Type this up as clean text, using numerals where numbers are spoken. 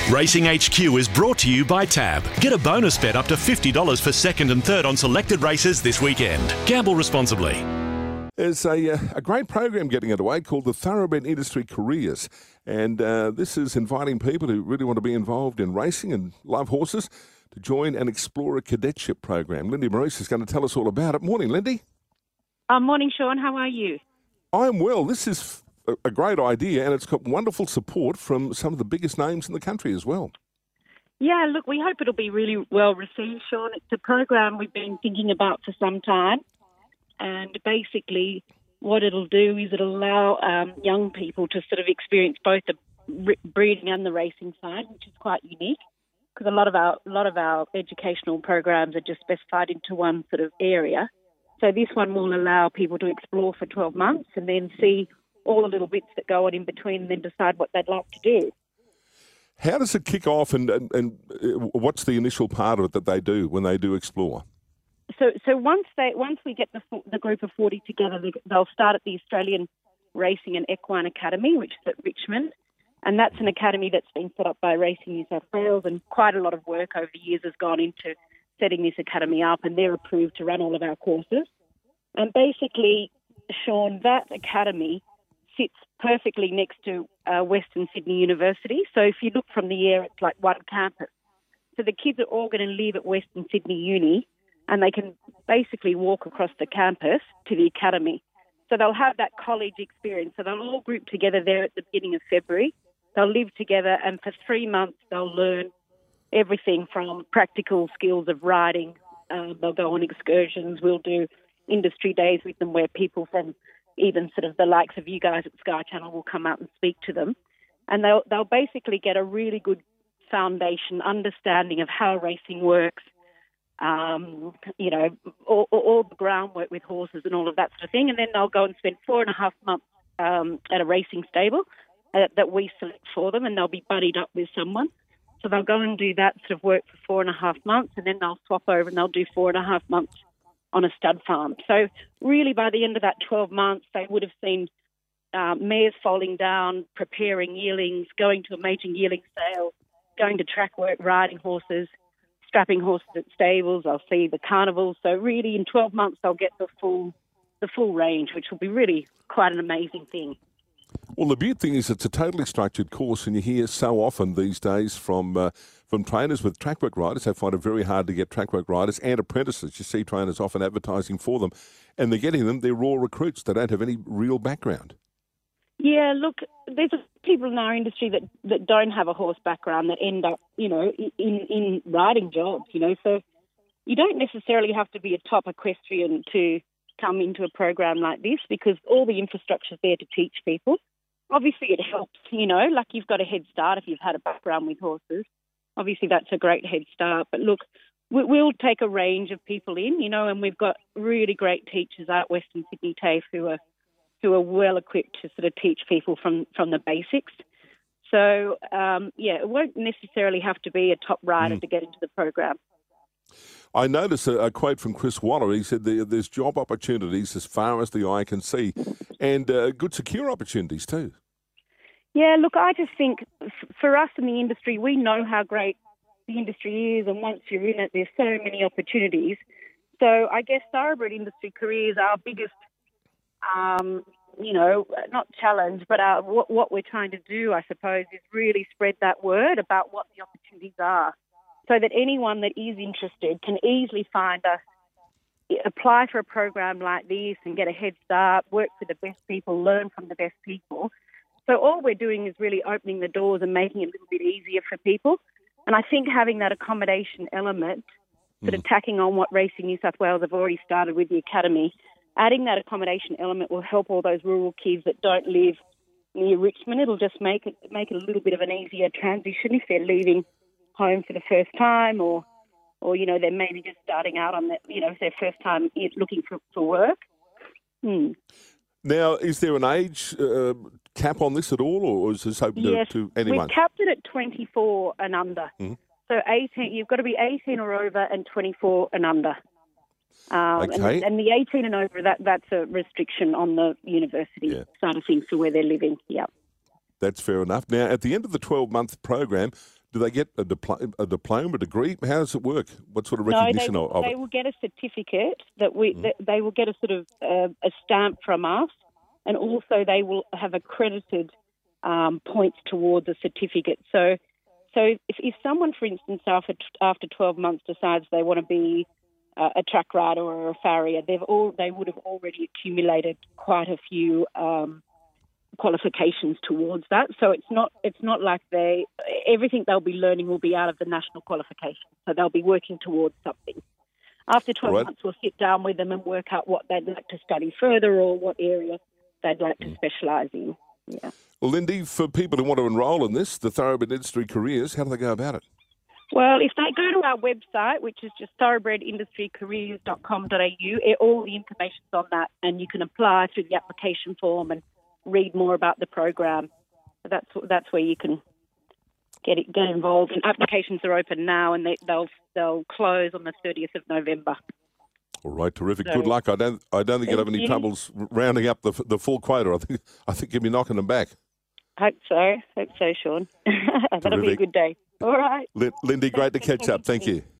Racing HQ is brought to you by Tab. Get a bonus bet up to $50 for second and third on selected races this weekend. Gamble responsibly. There's a great program getting underway called the Thoroughbred Industry Careers. And this is inviting people who really want to be involved in racing and love horses to join and explore a cadetship program. Lindy Maurice is going to tell us all about it. Morning, Lindy. Morning, Sean. How are you? I'm well. This is a great idea, and it's got wonderful support from some of the biggest names in the country as well. Yeah, look, we hope it'll be really well received, Sean. It's a program we've been thinking about for some time, and basically what it'll do is it'll allow young people to sort of experience both the breeding and the racing side, which is quite unique, because a lot of our educational programs are just specified into one sort of area. So this one will allow people to explore for 12 months and then see all the little bits that go on in between and then decide what they'd like to do. How does it kick off and what's the initial part of it that they do when they do explore? So once we get the group of 40 together, they'll start at the Australian Racing and Equine Academy, which is at Richmond. And that's an academy that's been set up by Racing New South Wales, and quite a lot of work over the years has gone into setting this academy up, and they're approved to run all of our courses. And basically, Sean, that academy sits perfectly next to Western Sydney University. So if you look from the air, it's like one campus. So the kids are all going to live at Western Sydney Uni, and they can basically walk across the campus to the academy. So they'll have that college experience. So they'll all group together there at the beginning of February. They'll live together, and for 3 months they'll learn everything from practical skills of riding. They'll go on excursions. We'll do industry days with them where people from even sort of the likes of you guys at Sky Channel will come out and speak to them. And they'll basically get a really good foundation, understanding of how racing works, all the groundwork with horses and all of that sort of thing. And then they'll go and spend 4.5 months at a racing stable that we select for them, and they'll be buddied up with someone. So they'll go and do that sort of work for 4.5 months, and then they'll swap over and they'll do 4.5 months on a stud farm. So really by the end of that 12 months, they would have seen mares foaling down, preparing yearlings, going to a major yearling sale, going to track work, riding horses, strapping horses at stables. They'll see the carnivals. So really in 12 months, they'll get the full range, which will be really quite an amazing thing. Well, the beauty thing is it's a totally structured course, and you hear so often these days from trainers with track work riders, they find it very hard to get track work riders and apprentices. You see trainers often advertising for them, and they're getting them. They're raw recruits. They don't have any real background. Yeah, look, there's people in our industry that don't have a horse background that end up, in riding jobs, So you don't necessarily have to be a top equestrian to come into a program like this, because all the infrastructure's there to teach people. Obviously it helps, like you've got a head start if you've had a background with horses. Obviously that's a great head start. But look, we'll take a range of people in, and we've got really great teachers at Western Sydney TAFE who are well equipped to sort of teach people from the basics. So, it won't necessarily have to be a top rider to get into the program. I noticed a quote from Chris Waller. He said there's job opportunities as far as the eye can see, and good secure opportunities too. Yeah, look, I just think for us in the industry, we know how great the industry is, and once you're in it, there's so many opportunities. So I guess Thoroughbred Industry Careers, our biggest, not challenge, but what we're trying to do, I suppose, is really spread that word about what the opportunities are, so that anyone that is interested can easily find us, apply for a program like this and get a head start, work with the best people, learn from the best people. So all we're doing is really opening the doors and making it a little bit easier for people. And I think having that accommodation element, sort of tacking on what Racing New South Wales have already started with the academy, adding that accommodation element will help all those rural kids that don't live near Richmond. It'll just make it a little bit of an easier transition if they're leaving home for the first time, or they're maybe just starting out on that, it's their first time looking for work. Now, is there an age cap on this at all, or is this open to anyone? We've capped it at 24 and under. So 18, you've got to be 18 or over, and 24 and under. Okay. And the 18 and over, that's a restriction on the university side of things for where they're living. Yeah. That's fair enough. Now, at the end of the 12-month program, Do they get a diploma, a degree? How does it work? What sort of No, recognition of they it? will get a certificate that they will get a sort of a stamp from us, and also they will have accredited points towards a certificate. So if someone, for instance, after 12 months decides they want to be a track rider or a farrier, they would have already accumulated quite a few qualifications towards that. So it's not like everything they'll be learning will be out of the national qualification. So they'll be working towards something. After 12 months, we'll sit down with them and work out what they'd like to study further or what area they'd like to specialise in. Yeah. Well, Lindy, for people who want to enrol in this, the Thoroughbred Industry Careers, how do they go about it? Well, if they go to our website, which is just thoroughbredindustrycareers.com.au, all the information's on that, and you can apply through the application form and read more about the program. So that's where you can get involved. And applications are open now, and they'll close on the 30th of November. All right, terrific. Good luck. I don't think you'll have any troubles rounding up the full quota. I think you'll be knocking them back. Hope so, Sean. That'll be a good day. All right. Lindy, great to catch up. Thank you.